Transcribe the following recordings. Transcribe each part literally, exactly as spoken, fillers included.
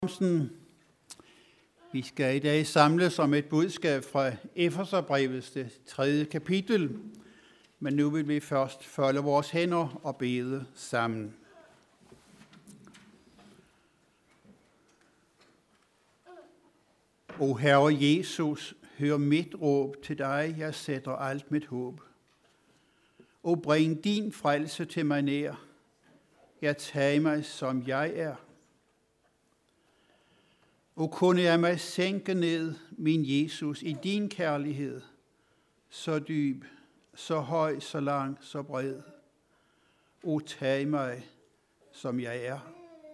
Vi skal i dag samles om et budskab fra Efeserbrevets det tredje kapitel, men nu vil vi først folde vores hænder og bede sammen. O Herre Jesus, hør mit råb til dig, jeg sætter alt mit håb. O bring din frelse til mig nær, jeg tager mig som jeg er. Og kunne jeg mig sænke ned, min Jesus, i din kærlighed, så dyb, så høj, så lang, så bred. Og tag mig, som jeg er.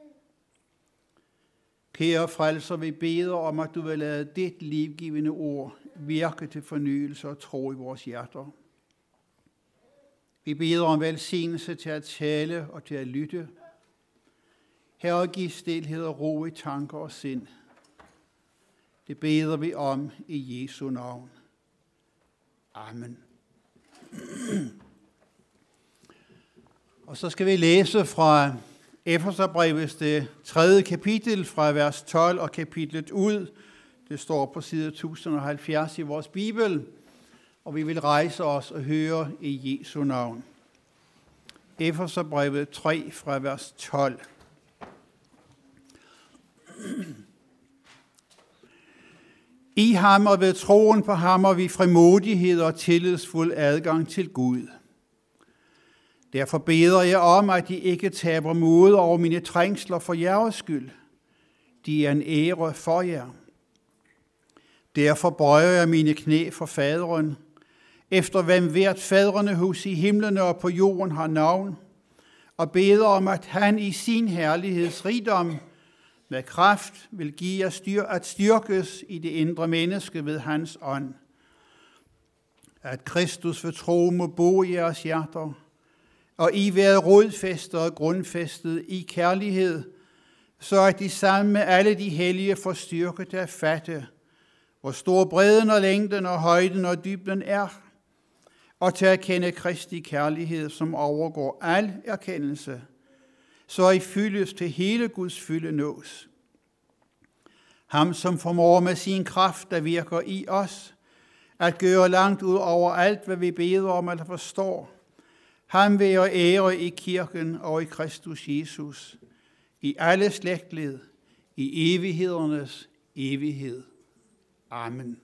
Kære frelser, vi beder om, at du vil lade dit livgivende ord virke til fornyelse og tro i vores hjerter. Vi beder om velsignelse til at tale og til at lytte. Herre, giv stilhed og ro i tanker og sind. Det beder vi om i Jesu navn. Amen. Og så skal vi læse fra Efeserbrevets det tredje kapitel, fra vers tolv og kapitlet ud. Det står på side tusind og halvfjerds i vores Bibel, og vi vil rejse os og høre i Jesu navn. Efeserbrevet tre fra vers tolv. I ham og ved troen på ham og vi frimodighed og tillidsfuld adgang til Gud. Derfor beder jeg om, at de ikke taber mod over mine trængsler for jeres skyld. De er en ære for jer. Derfor bøjer jeg mine knæ for faderen, efter hvem hvert fadrene hus i himlene og på jorden har navn, og beder om, at han i sin herlighedsrigdom med kraft vil give jer styr, at styrkes i det indre menneske ved hans ånd. At Kristus ved tro må bo i jeres hjerter, og I være rodfæstet og grundfæstet i kærlighed, så at de sammen med alle de hellige får styrke til at fatte, hvor stor bredden og længden og højden og dybden er, og til at kende Kristi kærlighed, som overgår al erkendelse, så I fyldes til hele Guds fylde nås. Ham, som formår med sin kraft, der virker i os, at gøre langt ud over alt, hvad vi beder om eller forstår. Ham vil jeg ære i kirken og i Kristus Jesus, i alle slægtled, i evighedernes evighed. Amen.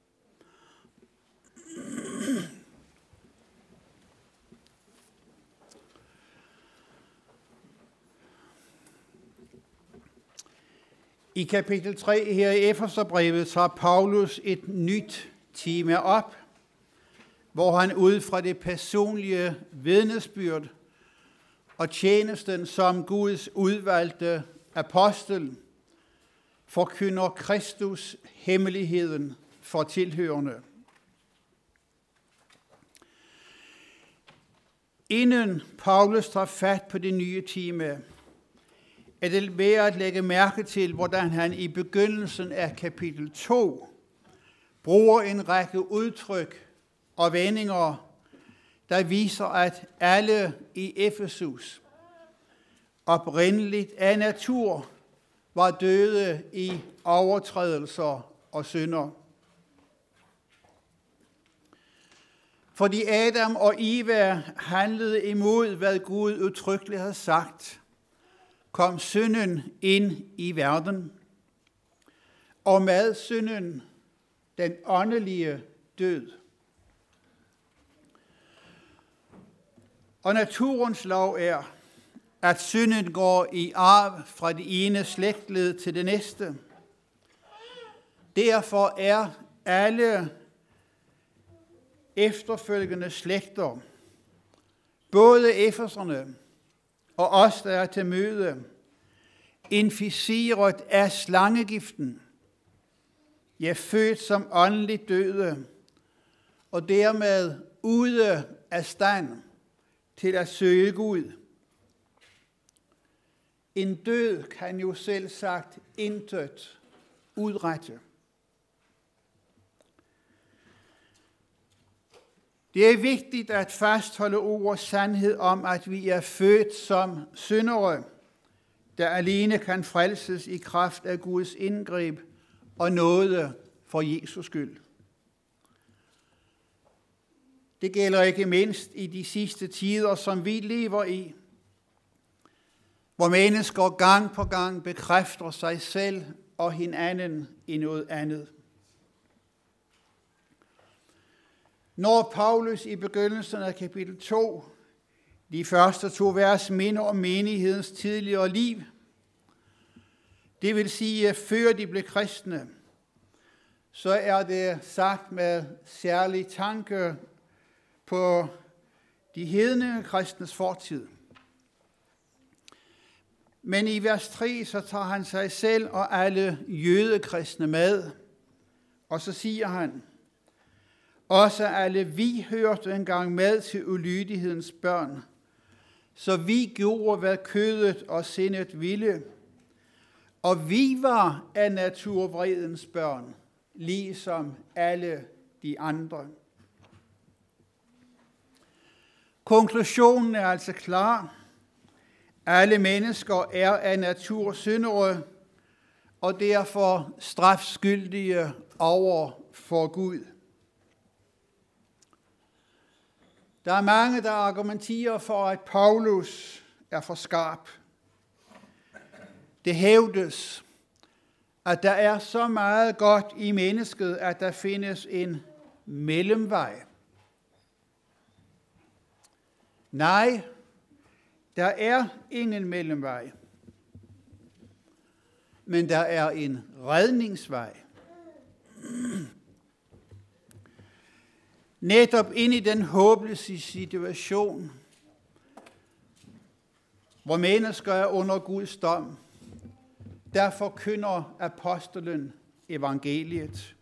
I kapitel tre her i Efeserbrevet tager Paulus et nyt tema op, hvor han ud fra det personlige vidnesbyrd og tjenesten som Guds udvalgte apostel forkynder Kristus hemmeligheden for tilhørende. Inden Paulus tager fat på det nye tema, er det værd at lægge mærke til, hvordan han i begyndelsen af kapitel to bruger en række udtryk og vendinger, der viser, at alle i Efesus oprindeligt af natur var døde i overtrædelser og synder. Fordi Adam og Eva handlede imod, hvad Gud udtrykkeligt havde sagt, kom synden ind i verden, og med synden den åndelige død. Og naturens lov er, at synden går i arv fra det ene slægtled til det næste. Derfor er alle efterfølgende slægter, både efeserne og os, der er til møde, inficeret af slangegiften, ja, født som åndeligt døde, og dermed ude af stand til at søge Gud. En død kan jo selv sagt intet udrette. Det er vigtigt at fastholde ordets sandhed om, at vi er født som syndere, der alene kan frelses i kraft af Guds indgreb og nåde for Jesus skyld. Det gælder ikke mindst i de sidste tider, som vi lever i, hvor mennesker gang på gang bekræfter sig selv og hinanden i noget andet. Når Paulus i begyndelsen af kapitel to, de første to vers, minder om menighedens tidligere liv, det vil sige, før de blev kristne, så er det sagt med særlig tanke på de hedne kristnes fortid. Men i vers tre, så tager han sig selv og alle jødekristne med, og så siger han, også alle vi hørte engang med til ulydighedens børn, så vi gjorde, hvad kødet og sindet ville, og vi var af naturvredens børn, ligesom alle de andre. Konklusionen er altså klar. Alle mennesker er af natur syndere, og derfor strafskyldige over for Gud. Der er mange, der argumenterer for, at Paulus er for skarp. Det hævdes, at der er så meget godt i mennesket, at der findes en mellemvej. Nej, der er ingen mellemvej. Men der er en redningsvej. Netop ind i den håbløse situation, hvor mennesker er under Guds dom, der forkynder apostelen evangeliet.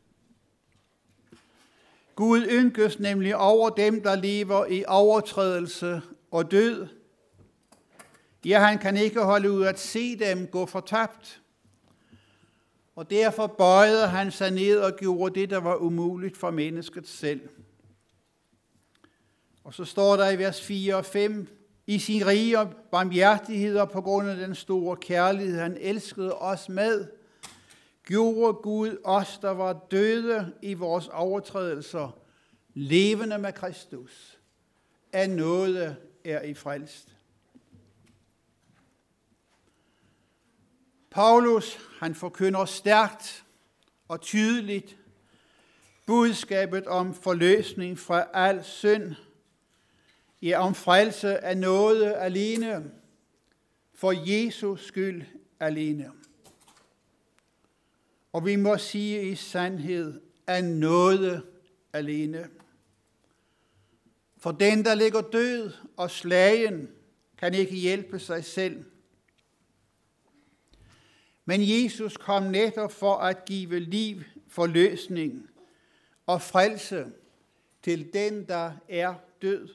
Gud ynkes nemlig over dem, der lever i overtrædelse og død. Ja, han kan ikke holde ud at se dem gå fortabt. Og derfor bøjede han sig ned og gjorde det, der var umuligt for mennesket selv. Og så står der i vers fire og fem, i sin rige barmhjertigheder på grund af den store kærlighed, han elskede os med, gjorde Gud os, der var døde i vores overtrædelser, levende med Kristus. Af nåde er I frelst. Paulus, han forkynder stærkt og tydeligt budskabet om forløsning fra al synd, ja, om frelse af nåde alene, for Jesus skyld alene. Og vi må sige i sandhed, af nåde alene. For den, der ligger død og slagen, kan ikke hjælpe sig selv. Men Jesus kom netop for at give liv, forløsning og frelse til den, der er død.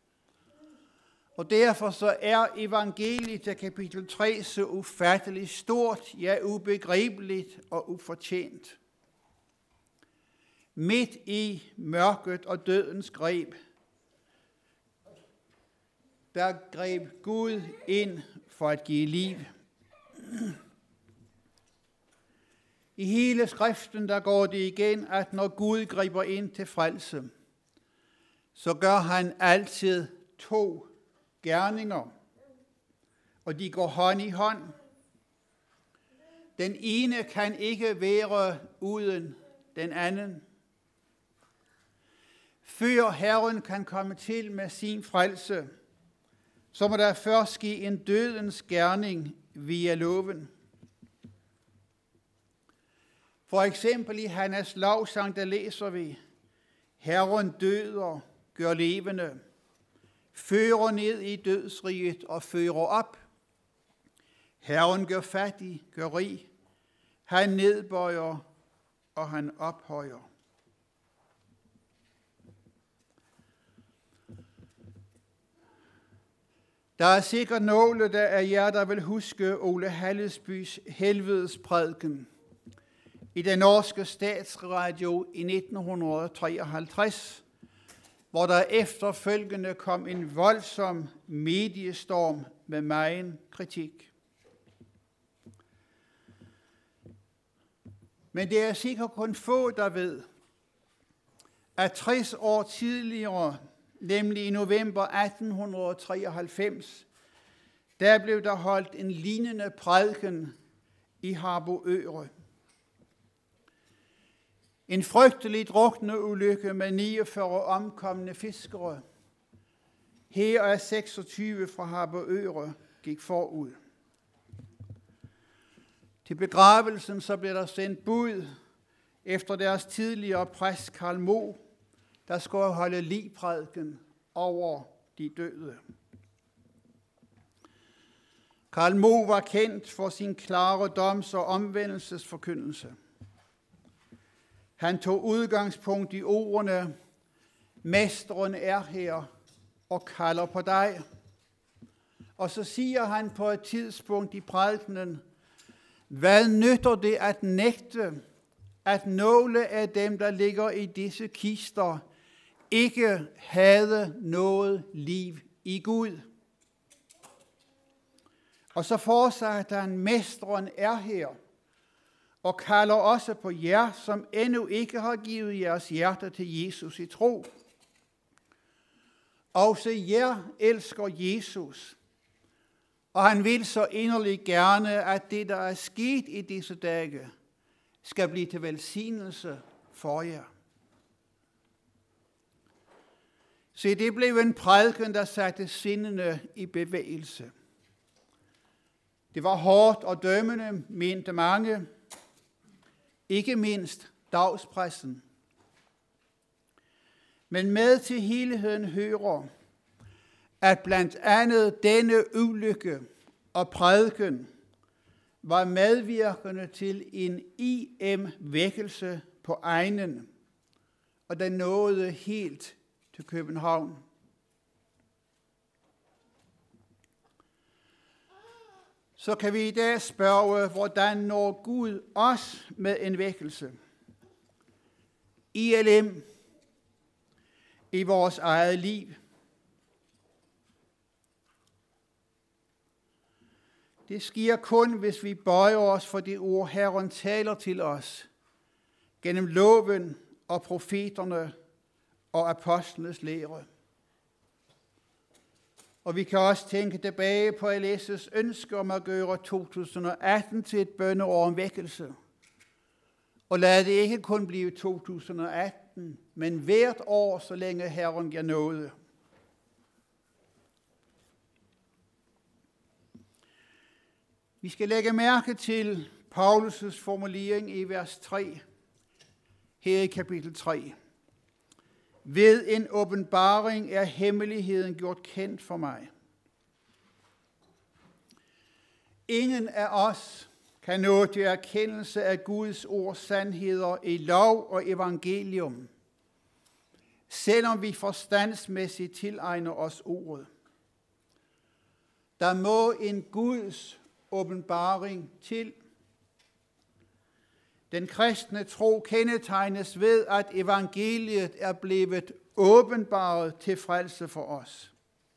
Og derfor så er evangeliet af kapitel tre så ufatteligt stort, ja ubegribeligt og ufortjent. Midt i mørket og dødens greb, der greb Gud ind for at give liv. I hele skriften, der går det igen, at når Gud griber ind til frelse, så gør han altid to gerninger, og de går hånd i hånd. Den ene kan ikke være uden den anden. Før Herren kan komme til med sin frelse, så må der først ske en dødens gerning via loven. For eksempel i Hannas lovsang, der læser vi, Herren døder, gør levende, fører ned i dødsriget og fører op. Herren gør fattig, gør rig, han nedbøjer og han ophøjer. Der er sikkert nogle der af jer, der vil huske Ole Hallesbys helvedesprædiken i den norske statsradio i nitten treoghalvtreds, hvor der efterfølgende kom en voldsom mediestorm med megen kritik. Men det er sikkert kun få, der ved, at tres år tidligere, nemlig i november atten treoghalvfems, der blev der holdt en lignende prædiken i Harboøre. En frygtelig drukneulykke med niogfyrre omkomne fiskere. Her er seksogtyve fra Harboøre gik forud. Til begravelsen så blev der sendt bud efter deres tidligere præst Karl Mo, der skulle holde ligprædiken over de døde. Karl Mo var kendt for sin klare doms- og omvendelsesforkyndelse. Han tog udgangspunkt i ordene, mesteren er her og kalder på dig. Og så siger han på et tidspunkt i prædikenen, hvad nytter det at nægte, at nogle af dem, der ligger i disse kister, ikke havde noget liv i Gud? Og så fortsatte han, mesteren er her, og kalder også på jer, som endnu ikke har givet jeres hjerte til Jesus i tro. Også jer elsker Jesus, og han vil så inderligt gerne, at det, der er sket i disse dage, skal blive til velsignelse for jer. Se, det blev en prædiken, der satte sindene i bevægelse. Det var hårdt og dømmende, mente mange, ikke mindst dagspressen. Men med til helheden hører, at blandt andet denne ulykke og prædiken var medvirkende til en I M-vækkelse på egnen, og den nåede helt til København. Så kan vi i dag spørge, hvordan når Gud os med en vækkelse? I L M, i vores eget liv. Det sker kun, hvis vi bøjer os for det ord, Herren taler til os, gennem loven og profeterne og apostlenes lære. Og vi kan også tænke tilbage på L S's ønske om at gøre to tusind atten til et bønneår om vækkelse. Og lad det ikke kun blive to tusind atten, men hvert år, så længe Herren giver nåde. Vi skal lægge mærke til Paulus' formulering i vers tre, her i kapitel tre. Ved en åbenbaring er hemmeligheden gjort kendt for mig. Ingen af os kan nå til erkendelse af Guds ords sandheder i lov og evangelium, selvom vi forstandsmæssigt tilegner os ordet. Der må en Guds åbenbaring til. Den kristne tro kendetegnes ved, at evangeliet er blevet åbenbaret til frelse for os.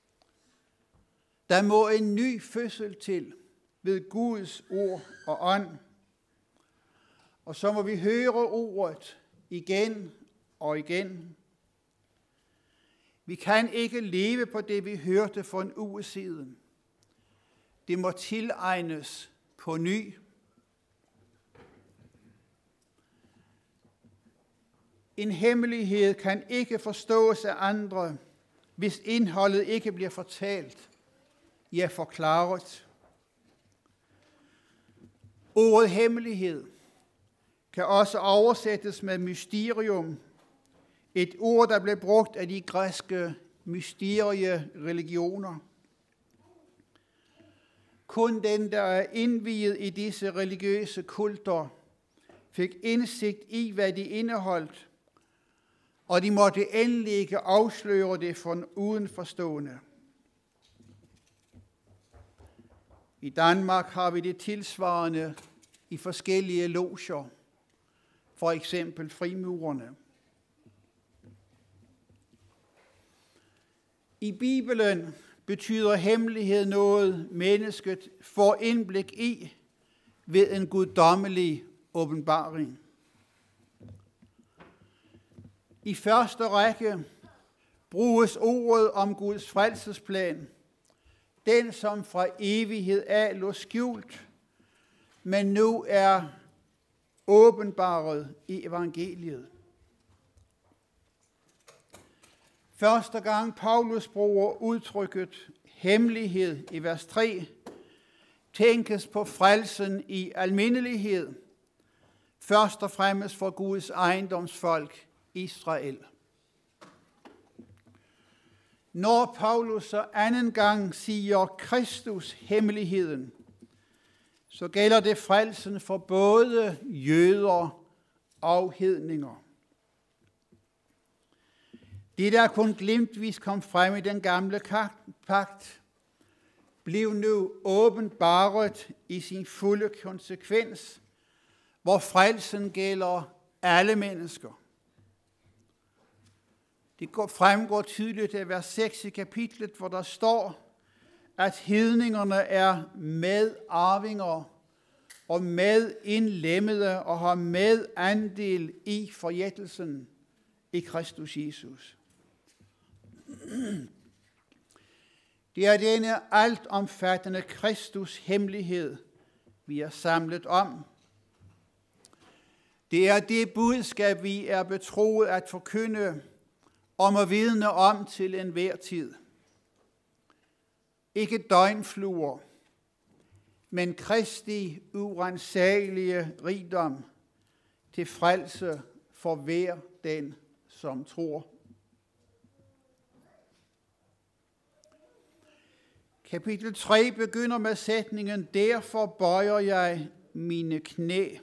Der må en ny fødsel til ved Guds ord og ånd. Og så må vi høre ordet igen og igen. Vi kan ikke leve på det, vi hørte for en uge siden. Det må tilegnes på ny. En hemmelighed kan ikke forstås af andre, hvis indholdet ikke bliver fortalt, ja forklaret. Ordet hemmelighed kan også oversættes med mysterium, et ord, der blev brugt af de græske mysteriereligioner. Kun den, der er indviet i disse religiøse kulter, fik indsigt i, hvad de indeholdt, og de måtte endelig ikke afsløre det for en udenforstående. I Danmark har vi det tilsvarende i forskellige loger, for eksempel frimurerne. I Bibelen betyder hemmelighed noget, mennesket får indblik i ved en guddommelig åbenbaring. I første række bruges ordet om Guds frelsesplan, den som fra evighed af lå skjult, men nu er åbenbaret i evangeliet. Første gang Paulus bruger udtrykket hemmelighed i vers tre, tænkes på frelsen i almindelighed, først og fremmest for Guds ejendomsfolk, Israel. Når Paulus så anden gang siger Kristus hemmeligheden, så gælder det frelsen for både jøder og hedninger. Det, der kun glimtvis kom frem i den gamle pagt, blev nu åbenbaret i sin fulde konsekvens, hvor frelsen gælder alle mennesker. Det fremgår tydeligt af vers seks i kapitlet, hvor der står, at hedningerne er medarvinger og medindlemmede og har medandel i forjættelsen i Kristus Jesus. Det er denne altomfattende Kristus hemmelighed, vi er samlet om. Det er det budskab, vi er betroet at forkynde om at vidne om til enhver tid. Ikke døgnfluer, men Kristi uransagelige rigdom til frelse for hver den, som tror. Kapitel tre begynder med sætningen, derfor bøjer jeg mine knæ.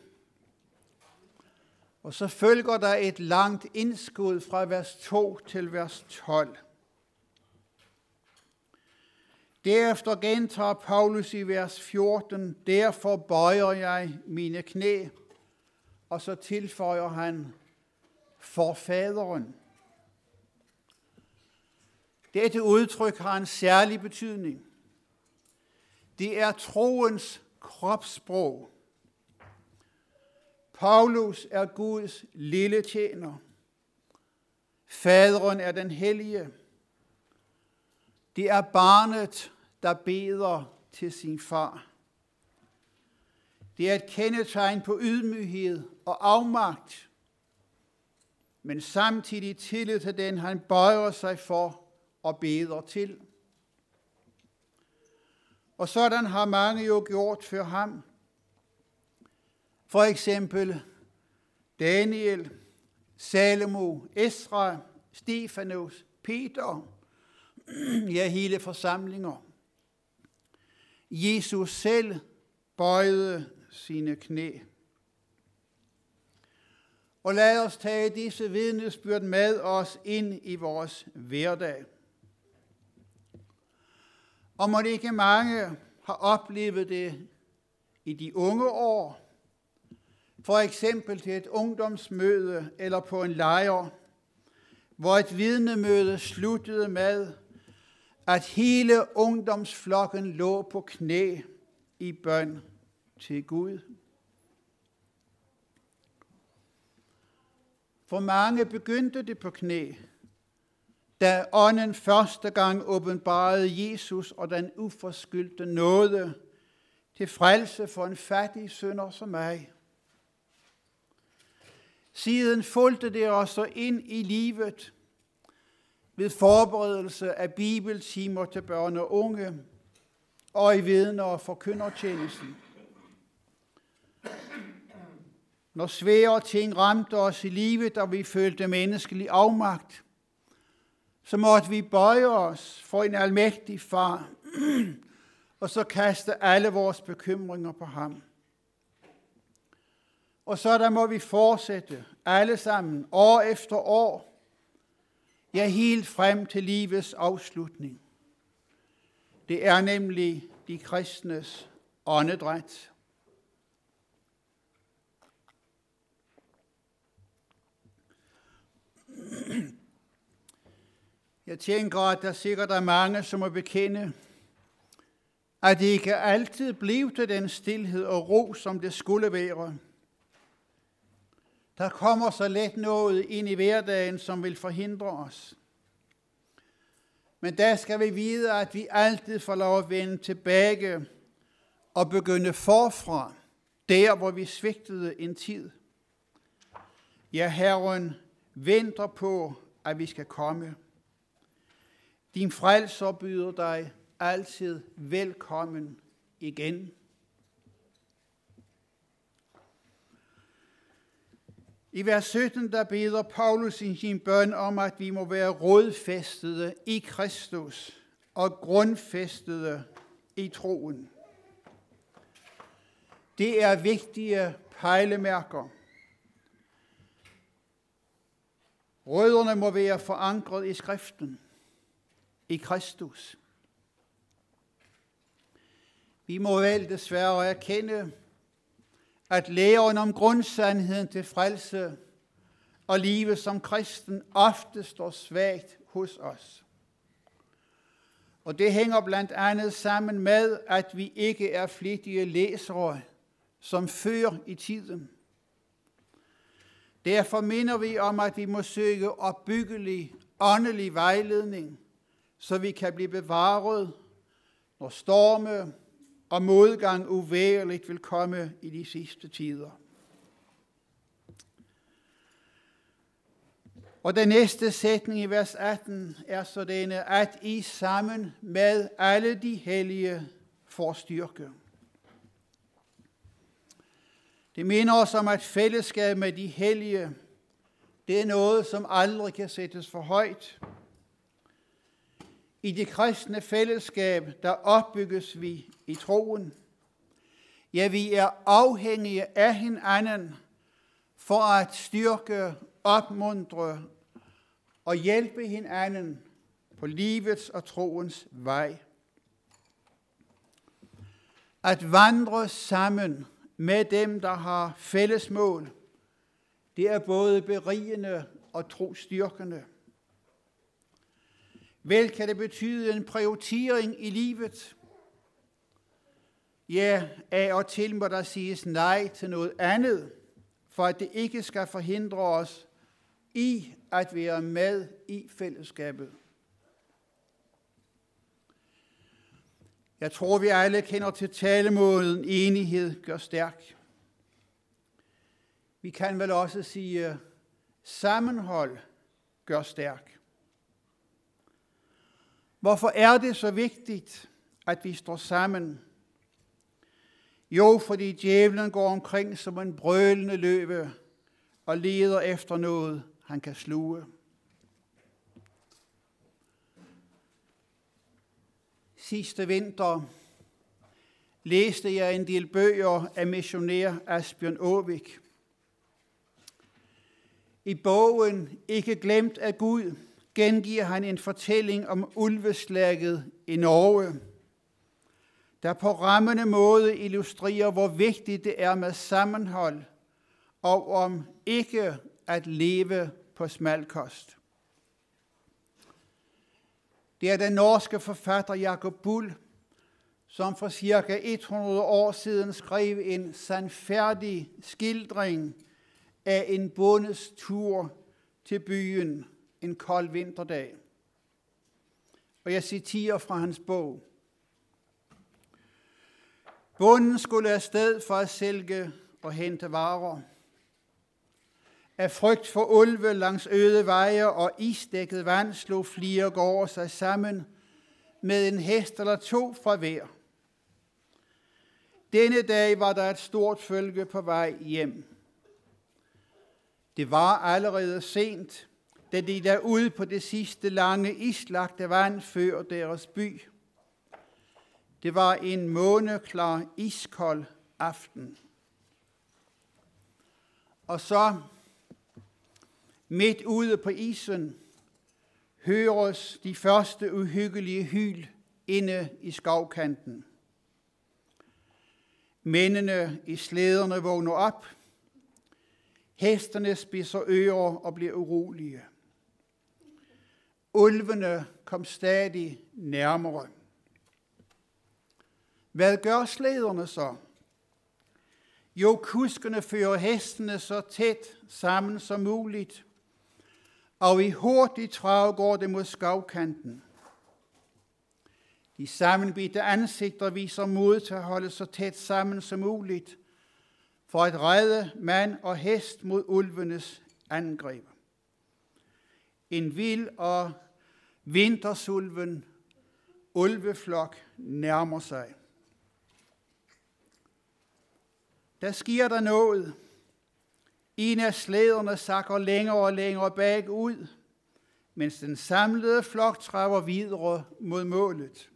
Og så følger der et langt indskud fra vers to til vers tolv. Derefter gentager Paulus i vers fjorten, derfor bøjer jeg mine knæ, og så tilføjer han for faderen. Dette udtryk har en særlig betydning. Det er troens kropssprog. Paulus er Guds lille tjener. Faderen er den hellige. Det er barnet, der beder til sin far. Det er et kendetegn på ydmyghed og afmagt, men samtidig tillid til den, han bøjer sig for og beder til. Og sådan har mange jo gjort før ham. For eksempel Daniel, Salomo, Esra, Stefanus, Peter, ja, hele forsamlinger. Jesus selv bøjede sine knæ. Og lad os tage disse vidnesbyrd med os ind i vores hverdag. Og må ikke mange har oplevet det i de unge år, for eksempel til et ungdomsmøde eller på en lejr, hvor et vidnemøde sluttede med, at hele ungdomsflokken lå på knæ i bøn til Gud. For mange begyndte det på knæ, da ånden første gang åbenbarede Jesus og den uforskyldte nåde til frelse for en fattig synder som mig. Siden fulgte det også ind i livet ved forberedelse af bibeltimer til børn og unge og i vidner- og forkyndertjenesten. Når svære ting ramte os i livet, og vi følte menneskelig afmagt, så måtte vi bøje os for en almægtig far, og så kaste alle vores bekymringer på ham. Og så der må vi fortsætte alle sammen, år efter år, ja helt frem til livets afslutning. Det er nemlig de kristnes åndedræt. Jeg tænker, at der sikkert er mange, som må bekende, at det ikke altid blev til den stilhed og ro, som det skulle være. Der kommer så let noget ind i hverdagen, som vil forhindre os. Men der skal vi vide, at vi altid får lov at vende tilbage og begynde forfra, der hvor vi svigtede en tid. Ja, Herren venter på, at vi skal komme. Din frelser byder dig altid velkommen igen. I vers sytten, der beder Paulus i sin bøn om, at vi må være rodfæstede i Kristus og grundfæstede i troen. Det er vigtige pejlemærker. Rødderne må være forankret i skriften, i Kristus. Vi må vel desværre erkende, at læren om grundsandheden til frelse og livet som kristen ofte står svagt hos os. Og det hænger blandt andet sammen med, at vi ikke er flittige læsere, som før i tiden. Derfor minder vi om, at vi må søge opbyggelig, åndelig vejledning, så vi kan blive bevaret, når storme og modgang uværligt vil komme i de sidste tider. Og den næste sætning i vers atten er så denne, at I sammen med alle de hellige får styrke. Det minder os om, at fællesskab med de hellige, det er noget, som aldrig kan sættes for højt. I det kristne fællesskab, der opbygges vi i troen. Ja, vi er afhængige af hinanden for at styrke, opmuntre og hjælpe hinanden på livets og troens vej. At vandre sammen med dem, der har fælles mål, det er både berigende og trosstyrkende. Vel kan det betyde en prioritering i livet. Ja, af og til må der siges nej til noget andet, for at det ikke skal forhindre os i at være med i fællesskabet. Jeg tror, vi alle kender til talemåden, enighed gør stærk. Vi kan vel også sige, sammenhold gør stærk. Hvorfor er det så vigtigt, at vi står sammen? Jo, fordi djævlen går omkring som en brølende løve og leder efter noget, han kan sluge. Sidste vinter læste jeg en del bøger af missionær Asbjørn Aavik. I bogen Ikke glemt af Gud gengiver han en fortælling om ulveslaget i Norge, der på rammende måde illustrerer, hvor vigtigt det er med sammenhold og om ikke at leve på smalkost. Det er den norske forfatter Jacob Bull, som for cirka hundrede år siden skrev en sandfærdig skildring af en bondes tur til byen en kold vinterdag. Og jeg citerer fra hans bog. Bonden skulle afsted for at sælge og hente varer. Af frygt for ulve langs øde veje og isdækket vand slog flere gårde sig sammen med en hest eller to fra hver. Denne dag var der et stort følge på vej hjem. Det var allerede sent, da de derude på det sidste lange islagte vand før deres by. Det var en måneklar, iskold aften. Og så, midt ude på isen, høres de første uhyggelige hyl inde i skovkanten. Mændene i slæderne vågner op. Hestene spidser ører og bliver urolige. Ulvene kom stadig nærmere. Hvad gør slæderne så? Jo, kuskene fører hestene så tæt sammen som muligt, og i hurtigt trav går det mod skovkanten. De sammenbidte ansigter viser mod til at holde så tæt sammen som muligt, for at redde mand og hest mod ulvenes angreb. En vild og vintersulven ulveflok nærmer sig. Der sker der noget. En af slæderne sakker længere og længere bagud, mens den samlede flok træver videre mod målet.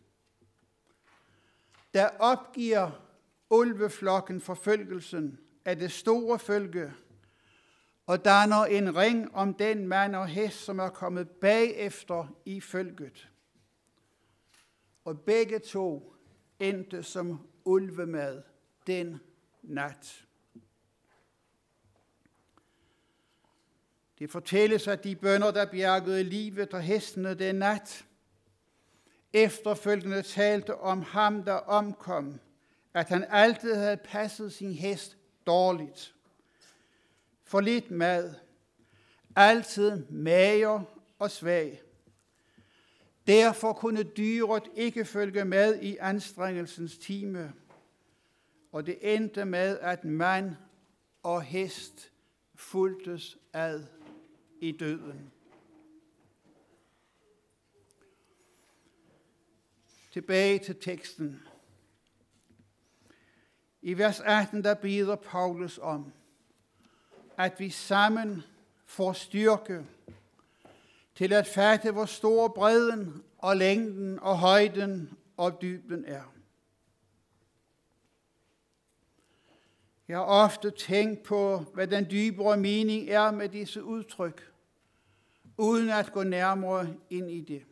Der opgiver ulveflokken forfølgelsen af det store følge, og danner en ring om den mand og hest, som er kommet bagefter i følget. Og begge to endte som ulvemad den nat. Det fortælles, at de bønder, der bjergede livet og hestene den nat, efterfølgende talte om ham, der omkom, at han altid havde passet sin hest dårligt. For lidt mad, altid mager og svag. Derfor kunne dyret ikke følge med i anstrengelsens time, og det endte med, at mand og hest fulgtes ad i døden. Tilbage til teksten. I vers atten, der beder Paulus om, at vi sammen får styrke til at fatte, hvor stor bredden og længden og højden og dybden er. Jeg har ofte tænkt på, hvad den dybere mening er med disse udtryk, uden at gå nærmere ind i det.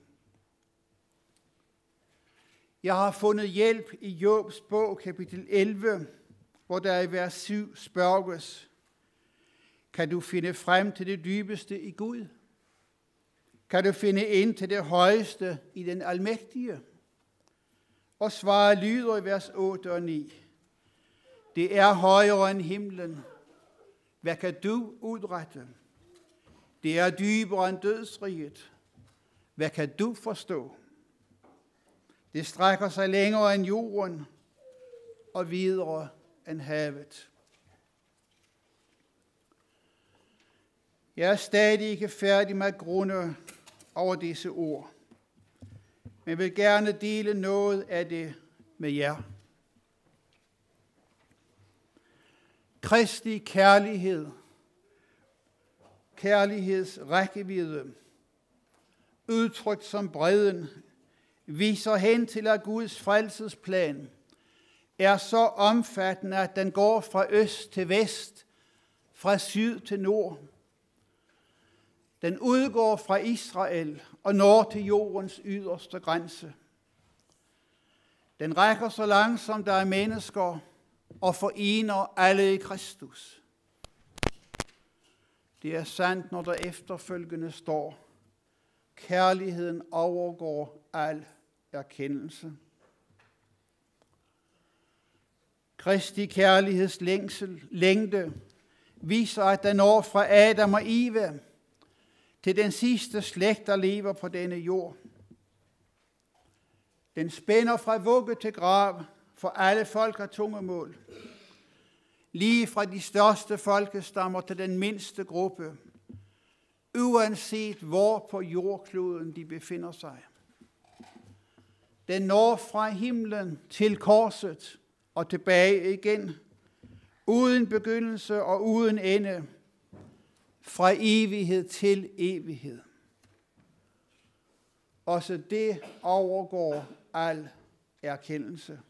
Jeg har fundet hjælp i Jobs bog, kapitel elleve, hvor der i vers syv spørges, kan du finde frem til det dybeste i Gud? Kan du finde ind til det højeste i den almægtige? Og svaret lyder i vers otte og ni. Det er højere end himlen. Hvad kan du udrette? Det er dybere end dødsriget. Hvad kan du forstå? Det strækker sig længere end jorden og videre end havet. Jeg er stadig ikke færdig med at grunde over disse ord, men vil gerne dele noget af det med jer. Kristi kærlighed, kærligheds rækkevidde, udtrykt som bredden, viser hen til, at Guds frelsesplan er så omfattende, at den går fra øst til vest, fra syd til nord. Den udgår fra Israel og når til jordens yderste grænse. Den rækker så langt, som der er mennesker, og forener alle i Kristus. Det er sandt, når der efterfølgende står, kærligheden overgår al erkendelse. Kristi kærligheds længsel, længde viser, at den når fra Adam og Eva til den sidste slægt, der lever på denne jord. Den spænder fra vugge til grav for alle folk af tungemål. Lige fra de største folkestammer til den mindste gruppe, uanset hvor på jordkloden de befinder sig. Den når fra himlen til korset og tilbage igen, uden begyndelse og uden ende, fra evighed til evighed. Også det overgår al erkendelse.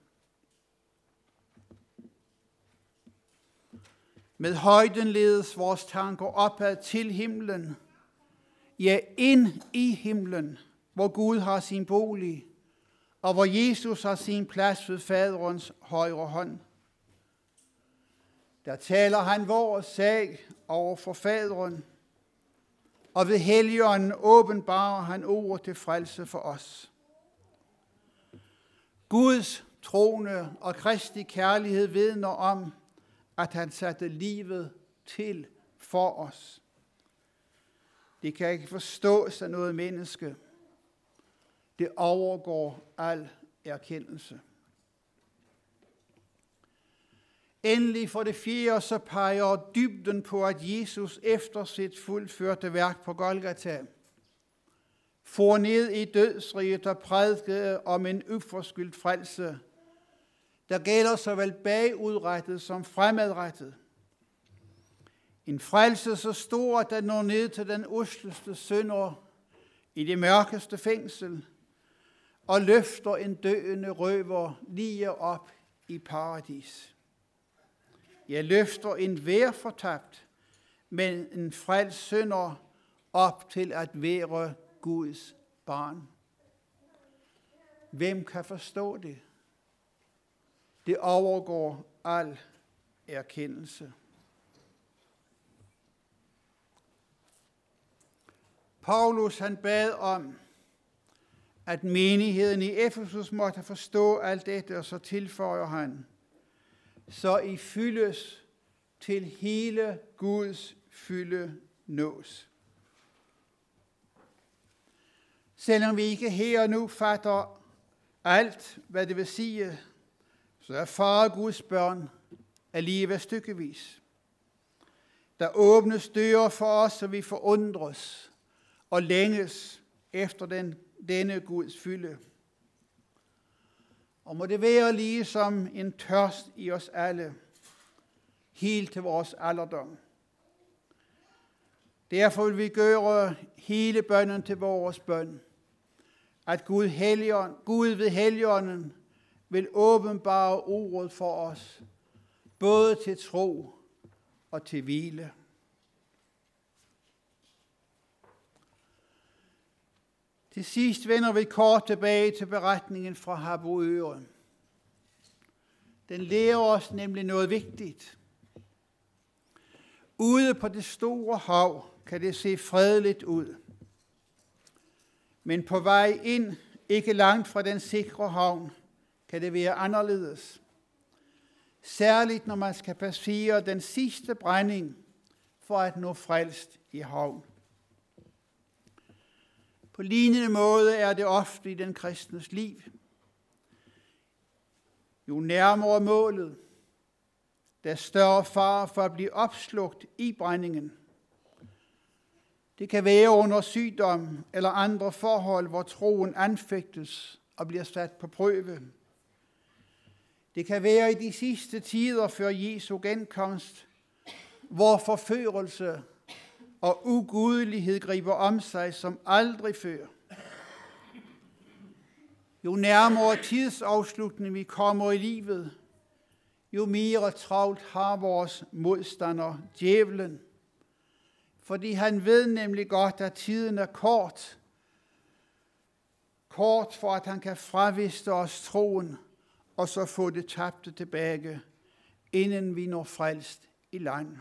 Med højden ledes vores tanker opad til himlen, ja, ind i himlen, hvor Gud har sin bolig, og hvor Jesus har sin plads ved faderens højre hånd. Der taler han vores sag over for faderen, og ved Helligånden åbenbarer han ordet til frelse for os. Guds trone og Kristi kærlighed vidner om, at han satte livet til for os. Det kan ikke forstås af noget menneske. Det overgår al erkendelse. Endelig for det fjerde, så peger dybden på, at Jesus efter sit fuldførte værk på Golgata for ned i dødsriget og prædikede om en uforskyldt frelse, der gælder såvel bagudrettet som fremadrettet. En frelse så stor, at den når ned til den usleste synder i det mørkeste fængsel og løfter en døende røver lige op i paradis. Jeg løfter en vær fortabt, men en frelst synder op til at være Guds barn. Hvem kan forstå det? Det overgår al erkendelse. Paulus han bad om, at menigheden i Efesus måtte forstå alt dette, og så tilføjer han, så I fyldes til hele Guds fylde nås. Selvom vi ikke her og nu fatter alt, hvad det vil sige, så er far Guds børn alligevel stykkevis. Der åbnes døre for os, så vi forundres og længes efter den, denne Guds fylde. Og må det være ligesom en tørst i os alle, helt til vores alderdom. Derfor vil vi gøre hele bønnen til vores bøn, at Gud, Helligånd, Gud ved Helligånden vil åbenbare ordet for os, både til tro og til hvile. Til sidst vender vi kort tilbage til beretningen fra Harboøre. Den lærer os nemlig noget vigtigt. Ude på det store hav kan det se fredeligt ud. Men på vej ind, ikke langt fra den sikre havn, kan det være anderledes. Særligt når man skal passere den sidste brænding for at nå frelst i havn. På lignende måde er det ofte i den kristnes liv. Jo nærmere målet, der større fare for at blive opslugt i brændingen. Det kan være under sygdom eller andre forhold, hvor troen anfægtes og bliver sat på prøve. Det kan være i de sidste tider før Jesu genkomst, hvor forførelse og ugudelighed griber om sig som aldrig før. Jo nærmere tidsafslutning vi kommer i livet, jo mere travlt har vores modstander, djævlen. Fordi han ved nemlig godt, at tiden er kort. Kort for, at han kan fraviste os troen, og så få det tabte tilbage, inden vi når frelst i land.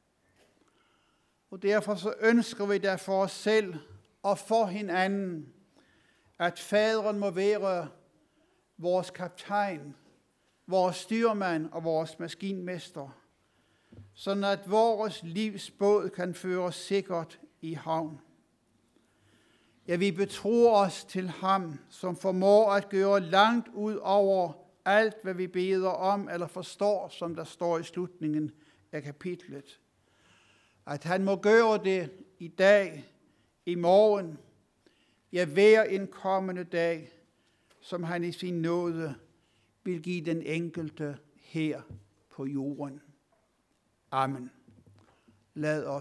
Og derfor så ønsker vi der for os selv og for hinanden, at faderen må være vores kaptajn, vores styrmand og vores maskinmester, sådan at vores livs båd kan føres sikkert i havn. Ja, vi betror os til ham, som formår at gøre langt ud over alt, hvad vi beder om eller forstår, som der står i slutningen af kapitlet. At han må gøre det i dag, i morgen, ja hver en kommende dag, som han i sin nåde vil give den enkelte her på jorden. Amen. Lad os